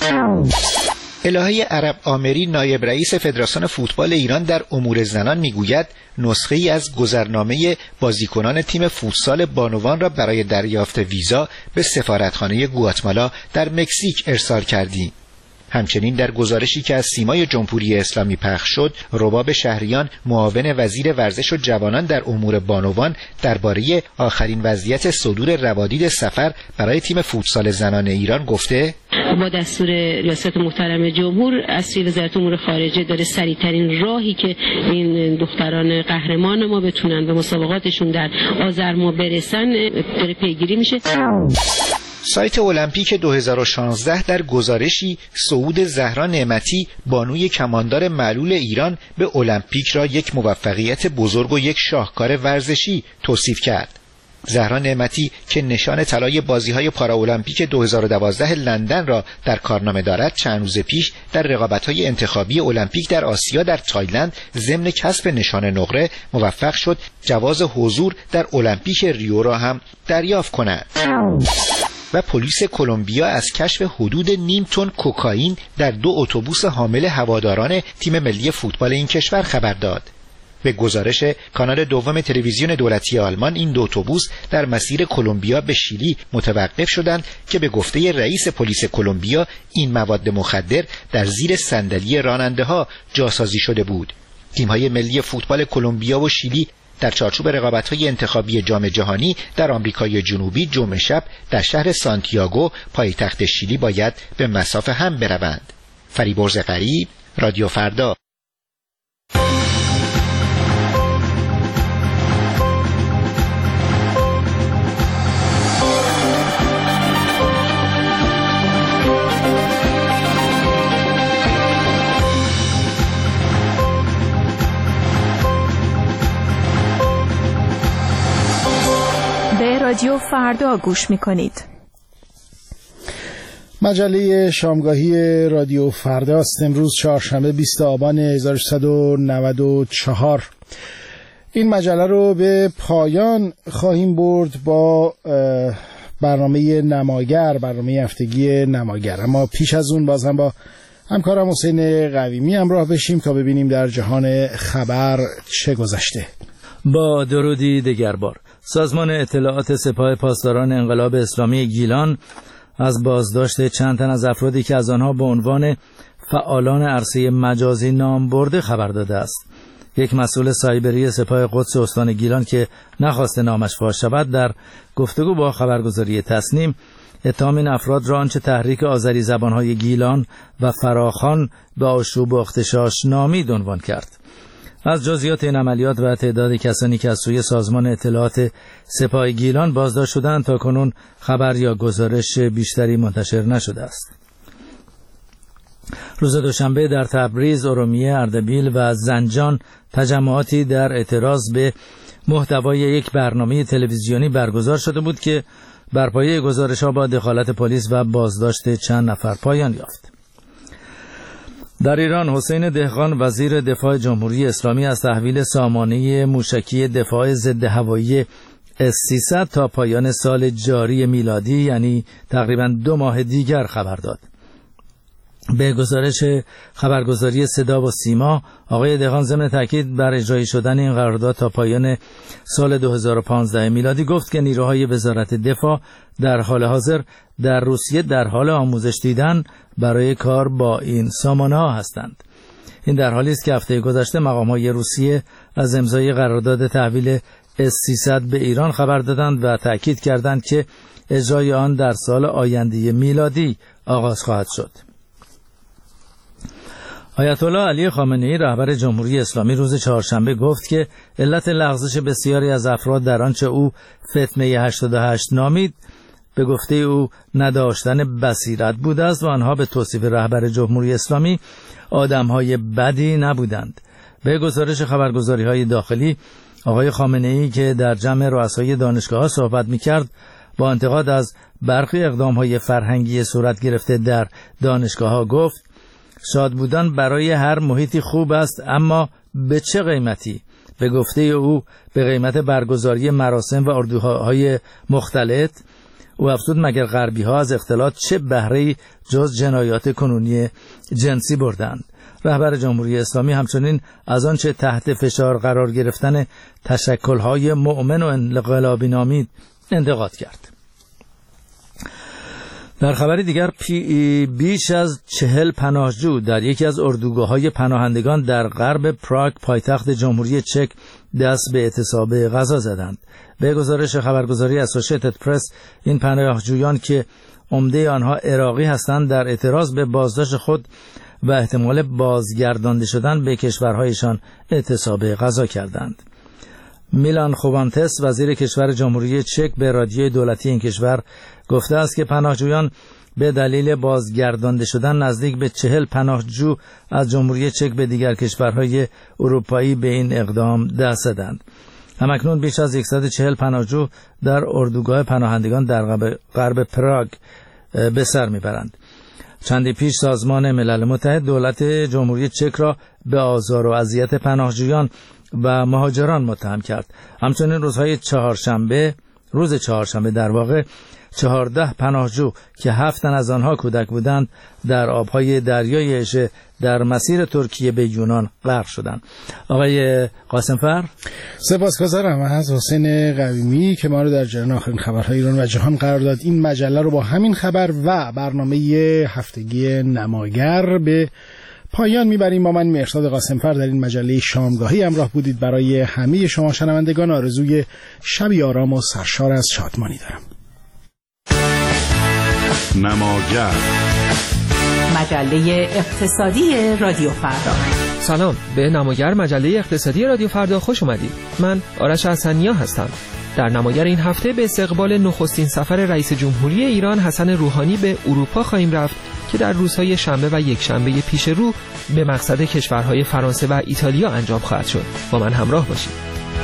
الهه عرب آمری نایب رئیس فدراسیون فوتبال ایران در امور زنان میگوید نسخه ای از گذرنامه بازیکنان تیم فوتسال بانوان را برای دریافت ویزا به سفارتخانه گواتمالا در مکزیک ارسال کردیم. همچنین در گزارشی که از سیمای جمهوری اسلامی پخش شد، رباب شهریان معاون وزیر ورزش و جوانان در امور بانوان درباره آخرین وضعیت صدور روادید سفر برای تیم فوتسال زنان ایران گفته: با دستور ریاست محترم جمهور اصلی وزارت امور خارجه داره سریعترین راهی که این دختران قهرمان ما بتونن به مسابقاتشون در آذر ماه برسن داره پیگیری میشه. سایت المپیک دو هزار و شانزده در گزارشی صعود زهرا نعمتی بانوی کماندار معلول ایران به المپیک را یک موفقیت بزرگ و یک شاهکار ورزشی توصیف کرد. زهرا نعمتی که نشان طلای بازی‌های پاراالمپیک دو هزار و دوازده لندن را در کارنامه دارد، چند روز پیش در رقابت‌های انتخابی المپیک در آسیا در تایلند ضمن کسب نشان نقره موفق شد جواز حضور در المپیک ریو را هم دریافت کند. و پلیس کلمبیا از کشف حدود نیم تن کوکائین در دو اتوبوس حامل هواداران تیم ملی فوتبال این کشور خبر داد. به گزارش کانال دوم تلویزیون دولتی آلمان، این دو اتوبوس در مسیر کلمبیا به شیلی متوقف شدند که به گفته رئیس پلیس کلمبیا این مواد مخدر در زیر صندلی راننده‌ها جاسازی شده بود. تیم‌های ملی فوتبال کلمبیا و شیلی در چارچوب رقابت‌های انتخابی جام جهانی در آمریکای جنوبی جمعه شب در شهر سانتیاگو پایتخت شیلی باید به مصاف هم بروند. فریبرز غریب، رادیو فردا. رادیو فردا گوش می‌کنید. مجله شامگاهی رادیو فردا است. امروز چهارشنبه بیست آبان هزار و سیصد و نود و چهار. این مجله رو به پایان خواهیم برد با برنامه نماگر، برنامه هفتگی نماگر. اما پیش از اون باز هم با همکارم حسین قویمی همراه بشیم تا ببینیم در جهان خبر چه گذشته. با درودی دگربار. سازمان اطلاعات سپاه پاسداران انقلاب اسلامی گیلان از بازداشت چند تن از افرادی که از آنها به عنوان فعالان عرصه مجازی نام برده خبر داده است. یک مسئول سایبری سپاه قدس استان گیلان که نخواسته نامش فاش شود در گفتگو با خبرگزاری تصنیم اتهام این افراد را آنچه تحریک آذری زبانهای گیلان و فراخوان به آشوب و اغتشاش نامید عنوان کرد. از جزئیات این عملیات و تعداد کسانی که از سوی سازمان اطلاعات سپاه گیلان بازداشت شدند تا کنون خبر یا گزارش بیشتری منتشر نشده است. روز دوشنبه در تبریز، ارومیه، اردبیل و زنجان تجمعاتی در اعتراض به محتوای یک برنامه تلویزیونی برگزار شده بود که بر پایه گزارش‌ها با دخالت پلیس و بازداشت چند نفر پایان یافت. در ایران حسین دهقان وزیر دفاع جمهوری اسلامی از تحویل سامانه موشکی دفاع ضد هوایی اس سیصد تا پایان سال جاری میلادی یعنی تقریباً دو ماه دیگر خبر داد. به گزارش خبرگزاری صدا و سیما، آقای دهقان ضمن تاکید بر اجرای شدن این قرارداد تا پایان سال دو هزار و پانزده میلادی گفت که نیروهای وزارت دفاع در حال حاضر در روسیه در حال آموزش دیدن برای کار با این سامانه ها هستند. این در حالی است که هفته گذشته مقام‌های روسیه از امضای قرارداد تحویل اس سیصد به ایران خبر دادند و تاکید کردند که اجرای آن در سال آینده میلادی آغاز خواهد شد. آیت الله علی خامنه‌ای رهبر جمهوری اسلامی روز چهارشنبه گفت که علت لغزش بسیاری از افراد در آنچه او فتنه هشتاد و هشت نامید به گفته او نداشتن بصیرت بوده است و آنها به توصیف رهبر جمهوری اسلامی آدم‌های بدی نبودند. به گزارش خبرگزاری‌های داخلی، آقای خامنه‌ای که در جمع رؤسای دانشگاه‌ها صحبت می‌کرد با انتقاد از برخی اقدام‌های فرهنگی صورت گرفته در دانشگاه‌ها گفت شاد بودن برای هر محیطی خوب است، اما به چه قیمتی؟ به گفته او به قیمت برگزاری مراسم و اردوهای مختلط. او افزود مگر غربی ها از اختلاط چه بهره‌ای جز جنایات کنونی جنسی بردند. رهبر جمهوری اسلامی همچنین از آنچه تحت فشار قرار گرفتن تشکل‌های مؤمن و انقلابی نامید انتقاد کرد. در خبر دیگر بیش از چهل پناهجو در یکی از اردوگاه‌های پناهندگان در غرب پراگ پایتخت جمهوری چک دست به اعتصاب غذا زدند. به گزارش خبرگزاری اسوسییتد پرس، این پناهجویان که عمده آنها عراقی هستند در اعتراض به بازداشت خود و احتمال بازگردانده شدن به کشورهایشان اعتصاب غذا کردند. میلان خوبانتس وزیر کشور جمهوری چک به رادیوی دولتی این کشور گفته است که پناهجویان به دلیل بازگردانده شدن نزدیک به چهل پناهجو از جمهوری چک به دیگر کشورهای اروپایی به این اقدام دست زدند. همکنون بیش از صد و چهل پناهجو در اردوگاه پناهندگان در غرب پراگ به سر میبرند. چندی پیش سازمان ملل متحد دولت جمهوری چک را به آزار و اذیت پناهجویان و مهاجران متهم کرد. همچنین روزهای چهارشنبه روز چهارشنبه در واقع چهارده پناهجو که هفت تن از آنها کودک بودند در آبهای دریای اژه در مسیر ترکیه به یونان غرق شدند. آقای قاسمفر، سپاسگزارم از حسین قویمی که ما رو در جریان آخرین خبرهای ایران و جهان قرار داد. این مجله رو با همین خبر و برنامه هفتگی نماگر به پایان میبریم. با من مهرداد قاسمفر در این مجله شامگاهی همراه بودید. برای همه شما شنوندگان آرزوی شبی آرام و سرشار از شادمانی دارم. نماگر مجله اقتصادی رادیو فردا. سلام، به نماگر مجله اقتصادی رادیو فردا خوش اومدید. من آرش حسنیا هستم. در نماگر این هفته به استقبال نخستین سفر رئیس جمهوری ایران حسن روحانی به اروپا خواهیم رفت که در روزهای شنبه و یکشنبه پیش رو به مقصد کشورهای فرانسه و ایتالیا انجام خواهد شد. با من همراه باشید.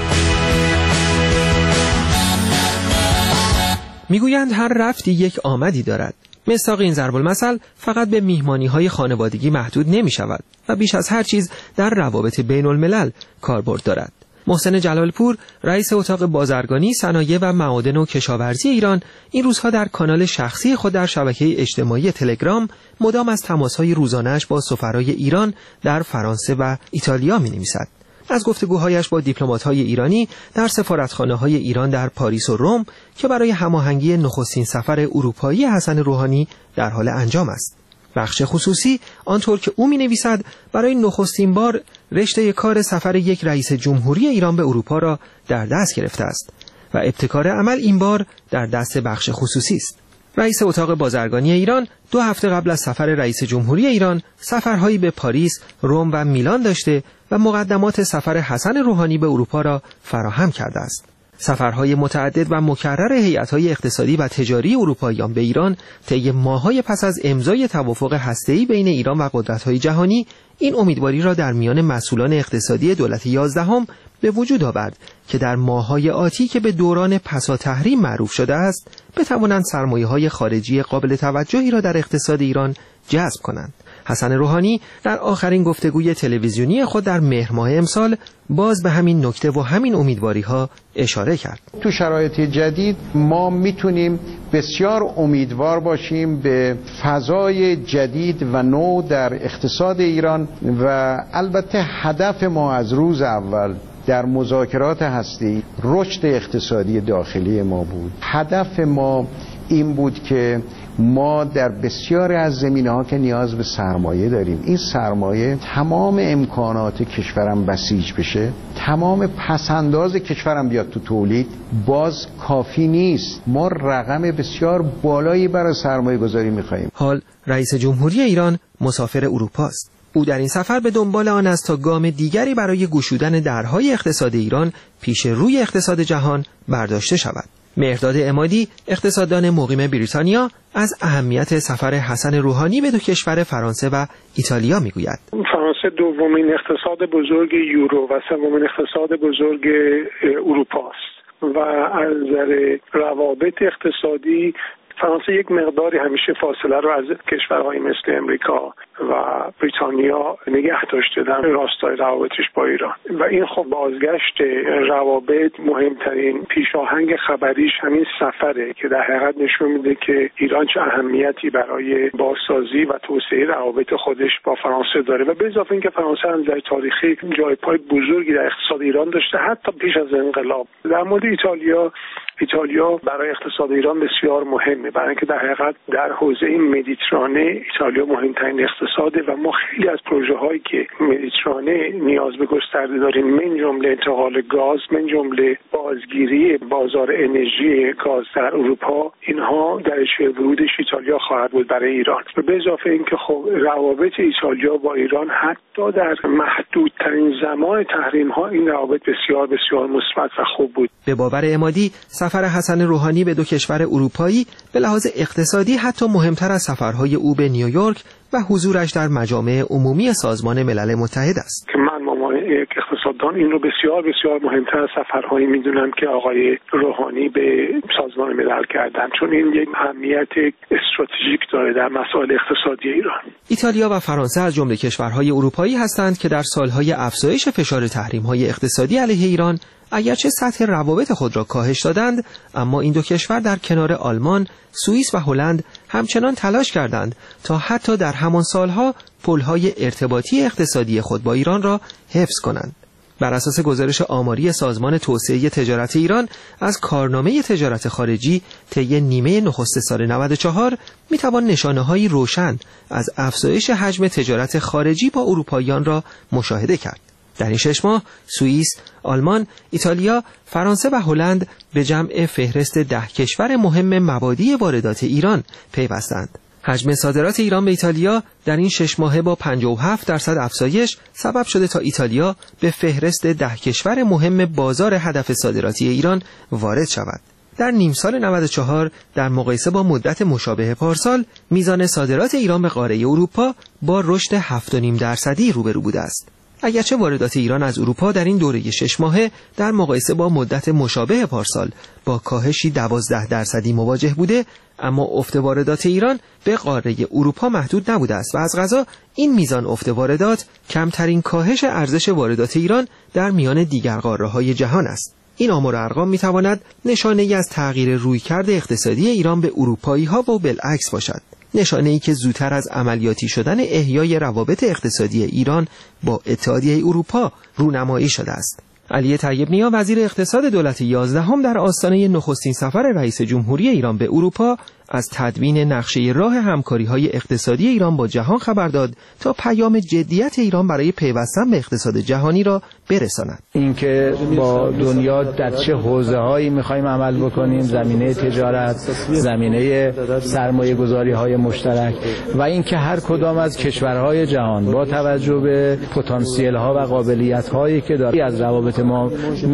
میگویند هر رفتی یک آمدی دارد. مصداق این ضرب المثل فقط به میهمانی‌های خانوادگی محدود نمی‌شود و بیش از هر چیز در روابط بین الملل کاربرد دارد. محسن جلالپور، رئیس اتاق بازرگانی، صنایع و معادن و کشاورزی ایران، این روزها در کانال شخصی خود در شبکه اجتماعی تلگرام مدام از تماس‌های روزانه‌اش با سفرای ایران در فرانسه و ایتالیا می‌نویسد. از گفتگوهایش با دیپلمات‌های ایرانی در سفارتخانه‌های ایران در پاریس و روم که برای هماهنگی نخستین سفر اروپایی حسن روحانی در حال انجام است. بخش خصوصی آنطور که او می‌نویسد برای نخستین بار رشته کار سفر یک رئیس جمهوری ایران به اروپا را در دست گرفته است و ابتکار عمل این بار در دست بخش خصوصی است. رئیس اتاق بازرگانی ایران دو هفته قبل از سفر رئیس جمهوری ایران سفرهایی به پاریس، روم و میلان داشته و مقدمات سفر حسن روحانی به اروپا را فراهم کرده است. سفرهای متعدد و مکرر هیئت‌های اقتصادی و تجاری اروپاییان به ایران طی ماه‌های پس از امضای توافق هسته‌ای بین ایران و قدرت‌های جهانی این امیدواری را در میان مسئولان اقتصادی دولت یازدهم به وجود آورد که در ماه‌های آتی که به دوران پسا تحریم معروف شده است بتوانند سرمایه‌های خارجی قابل توجهی را در اقتصاد ایران جذب کنند. حسن روحانی در آخرین گفتگوی تلویزیونی خود در مهر ماه امسال باز به همین نکته و همین امیدواری‌ها اشاره کرد. تو شرایط جدید ما میتونیم بسیار امیدوار باشیم به فضای جدید و نو در اقتصاد ایران و البته هدف ما از روز اول در مذاکرات هسته‌ای رشد اقتصادی داخلی ما بود. هدف ما این بود که ما در بسیاری از زمینه‌ها که نیاز به سرمایه داریم این سرمایه تمام امکانات کشورم بسیج بشه، تمام پسنداز کشورم بیاد تو تولید، باز کافی نیست. ما رقم بسیار بالایی برای سرمایه گذاری می‌خوایم. حال رئیس جمهوری ایران مسافر اروپا است. او در این سفر به دنبال آن است تا گام دیگری برای گشودن درهای اقتصاد ایران پیش روی اقتصاد جهان برداشته شود. مهرداد عمادی، اقتصاددان مقیم بریتانیا، از اهمیت سفر حسن روحانی به دو کشور فرانسه و ایتالیا میگوید. فرانسه دومین اقتصاد بزرگ یورو و سومین اقتصاد بزرگ اروپا است و از نظر روابط اقتصادی فرانسه یک مقداری همیشه فاصله رو از کشورهای مثل امریکا و بریتانیا نگه داشته در راستای روابطش با ایران و این خب بازگشت روابط مهمترین پیشاهنگ خبریش همین سفره که در حقیقت نشون میده که ایران چه اهمیتی برای بازسازی و توسعه روابط خودش با فرانسه داره و به اضافه اینکه فرانسه هم در تاریخی جای پای بزرگی در اقتصاد ایران داشته حتی پیش از انقلاب. در مورد ایتالیا ایتالیا برای اقتصاد ایران بسیار مهمه برای اینکه در حقیقت در حوزه مدیترانه ایتالیا مهمترین اقتصاده و ما خیلی از پروژه هایی که مدیترانه نیاز به گسترده داریم من جمله انتقال گاز، من جمله بازگیری بازار انرژی گاز در اروپا، اینها درجه ورودش ایتالیا خواهد بود برای ایران. و به اضافه اینکه خب روابط ایتالیا با ایران حتی در محدودترین زمان تحریم ها این روابط بسیار بسیار مثبت و خوب بود. به باور عمادی سفر حسن روحانی به دو کشور اروپایی به لحاظ اقتصادی حتی مهمتر از سفرهای او به نیویورک و حضورش در مجامع عمومی سازمان ملل متحد است. که من مامان یک اقتصاددان این رو بسیار بسیار مهمتر از سفرهایی میدونم که آقای روحانی به سازمان ملل کردن، چون این یک اهمیت استراتژیک داره در مسائل اقتصادی ایران. ایتالیا و فرانسه از جمله کشورهای اروپایی هستند که در سالهای افزایش فشار تحریم‌های اقتصادی علیه ایران اگرچه سطح روابط خود را کاهش دادند، اما این دو کشور در کنار آلمان، سوئیس و هلند همچنان تلاش کردند تا حتی در همان سالها پل‌های ارتباطی اقتصادی خود با ایران را حفظ کنند. بر اساس گزارش آماری سازمان توسعه تجارت ایران از کارنامه تجارت خارجی طی نیمه نخست سال نود و چهار میتوان نشانه‌هایی روشن از افزایش حجم تجارت خارجی با اروپاییان را مشاهده کرد. در این شش ماه سوئیس، آلمان، ایتالیا، فرانسه و هلند به جمع فهرست ده کشور مهم مبادی واردات ایران پیوستند. حجم صادرات ایران به ایتالیا در این شش ماهه با پنجاه و هفت درصد افزایش سبب شده تا ایتالیا به فهرست ده کشور مهم بازار هدف صادراتی ایران وارد شود. در نیم سال نود و چهار در مقایسه با مدت مشابه پارسال میزان صادرات ایران به قاره اروپا با رشد هفت و نیم درصدی روبرو بوده است. اگرچه واردات ایران از اروپا در این دوره شش ماهه در مقایسه با مدت مشابه پارسال با کاهشی دوازده درصدی مواجه بوده، اما افت واردات ایران به قاره اروپا محدود نبوده است و از قضا این میزان افت واردات کمترین کاهش ارزش واردات ایران در میان دیگر قاره‌های جهان است. این آمار و ارقام میتواند نشانه‌ای از تغییر رویکرد اقتصادی ایران به اروپایی‌ها و بالعکس باشد. نشانه‌ای که زودتر از عملیاتی شدن احیای روابط اقتصادی ایران با اتحادیه اروپا رونمایی شده است. علی طیب نیا وزیر اقتصاد دولت یازدهم در آستانه نخستین سفر رئیس جمهوری ایران به اروپا از تدوین نقشه راه همکاری‌های اقتصادی ایران با جهان خبر داد تا پیام جدیت ایران برای پیوستن به اقتصاد جهانی را برساند. اینکه با دنیا در چه حوزه‌هایی می‌خوایم عمل بکنیم، زمینه تجارت، زمینه سرمایه‌گذاری‌های مشترک و اینکه هر کدام از کشورهای جهان با توجه به پتانسیل‌ها و قابلیت‌هایی که دارند از روابط ما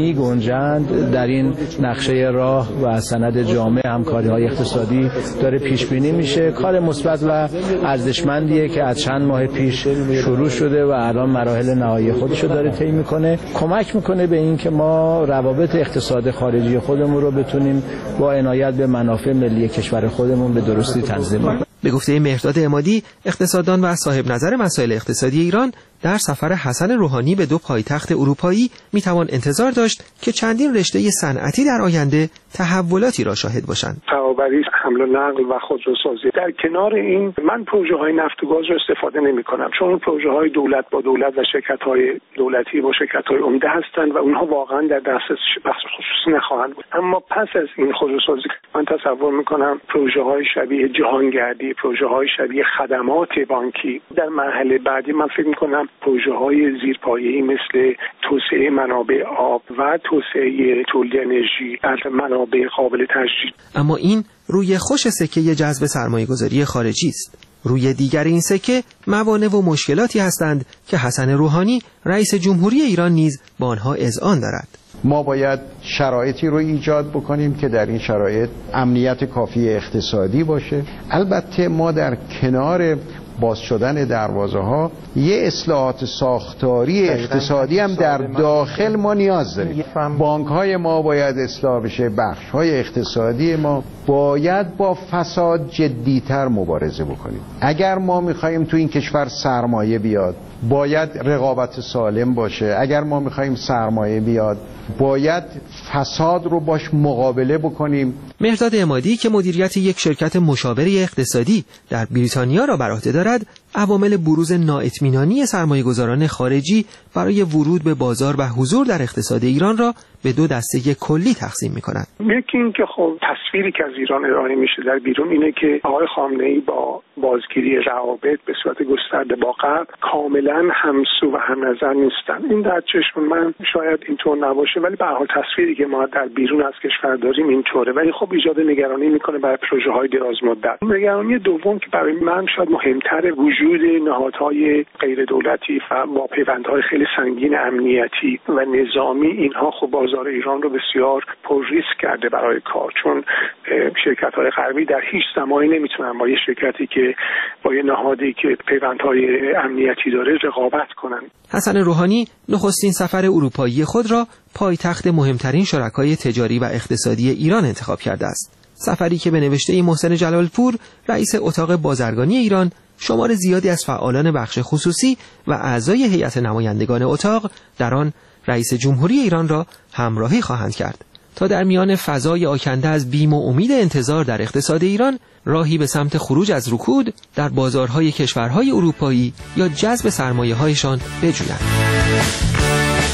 می‌گنجند در این نقشه راه و سند جامع همکاری‌های اقتصادی داره پیش بینی میشه. کار مثبت و ارزشمندیه که از چند ماه پیش شروع شده و الان مراحل نهایی خودشو داره طی میکنه. کمک میکنه به این که ما روابط اقتصاد خارجی خودمون رو بتونیم با عنایت به منافع ملی کشور خودمون به درستی تنظیم کنیم. به گفته مهرداد عمادی، اقتصاددان و صاحب نظر مسائل اقتصادی ایران، در سفر حسن روحانی به دو پایتخت اروپایی میتوان انتظار داشت که چندین رشته صنعتی در آینده تحولاتی را شاهد باشند. تابعی حمل و نقل و خودروسازی. در کنار این من پروژه های نفت و گاز رو استفاده نمی کنم، چون پروژه های دولت با دولت و شرکت های دولتی با شرکت های عمده هستند و اونها واقعا در دسترس بخش خصوصی نخواهند بود. اما پس از این خودروسازی من تصور می کنم پروژه های شبیه جهانگردی، پروژه های شبیه خدمات بانکی، در مرحله بعدی من فکر می کنم پروژه های زیرپایه‌ای مثل توسعه منابع آب و توسعه تولید انرژی از منابع قابل تجدید. اما این روی خوش سکه جذب سرمایه‌گذاری خارجی است. روی دیگر این سکه موانع و مشکلاتی هستند که حسن روحانی رئیس جمهوری ایران نیز با آنها اذعان دارد. ما باید شرایطی رو ایجاد بکنیم که در این شرایط امنیت کافی اقتصادی باشه. البته ما در کنار باز شدن دروازه ها یه اصلاحات ساختاری اقتصادی هم در داخل ما نیاز داریم. بانک های ما باید اصلاح بشه، بخش های اقتصادی ما باید با فساد جدیتر مبارزه بکنیم. اگر ما میخواییم تو این کشور سرمایه بیاد باید رقابت سالم باشه. اگر ما میخواییم سرمایه بیاد باید فساد رو باش مقابله بکنیم. مهرداد عمادی که مدیریت یک شرکت مشاور اقتصادی در بریتانیا را بر عهده دارد، عوامل بروز نااطمینانی سرمایه‌گذاران خارجی برای ورود به بازار و حضور در اقتصاد ایران را به دو دسته کلی تقسیم می‌کند. یکی این که خب تصویری که از ایران ارائه میشه در بیرون اینه که آقای خامنه‌ای با بازگیری روابط به صورت گسترده با غرب کاملا همسو و هم نظر نیستن. این در چشم من شاید اینطور نباشه، ولی به هر حال تصویری که ما در بیرون از کشور داریم اینطوره، ولی خب ایجاد نگرانی میکنه برای پروژه‌های دراز مدت. نگرانی دوم که برای من شاید مهمتر وجود نهادهای غیر دولتی و با پیوندهای خیلی سنگین امنیتی و نظامی، اینها خب بازار ایران رو بسیار پر ریسک کرده برای کار، چون شرکت‌های غربی در هیچ زمانی نمیتونن با یه شرکتی که با یه نهادی که پیوندهای امنیتی داره رقابت کنن. حسن روحانی نخستین سفر اروپایی خود را پایتخت مهمترین شرکای تجاری و اقتصادی ایران انتخاب کرده است. سفری که به نوشته محسن جلالپور، رئیس اتاق بازرگانی ایران، شمار زیادی از فعالان بخش خصوصی و اعضای هیئت نمایندگان اتاق در آن رئیس جمهوری ایران را همراهی خواهند کرد تا در میان فضای آکنده از بیم و امید انتظار در اقتصاد ایران راهی به سمت خروج از رکود در بازارهای کشورهای اروپایی یا جذب سرمایه‌هایشان بجویند.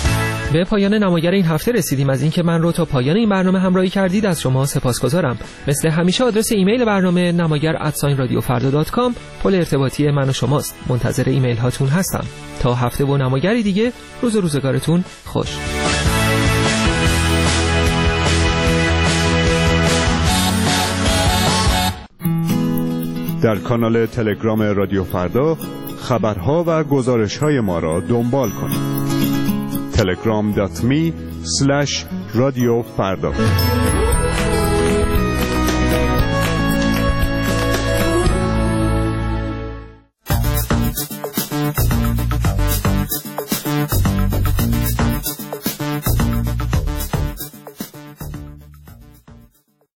به پایان نماگر این هفته رسیدیم. از اینکه من رو تا پایان این برنامه همراهی کردید از شما سپاسگزارم. مثل همیشه آدرس ایمیل برنامه نماگر ات رادیو فردا دات کام پل ارتباطی من و شماست. منتظر ایمیل هاتون هستم. تا هفته و نماگری دیگه، روز و روزگارتون خوش. در کانال تلگرام رادیو فردا خبرها و گزارش‌های ما را دنبال کنید. تلگرام دات می اسلش رادیو فردا.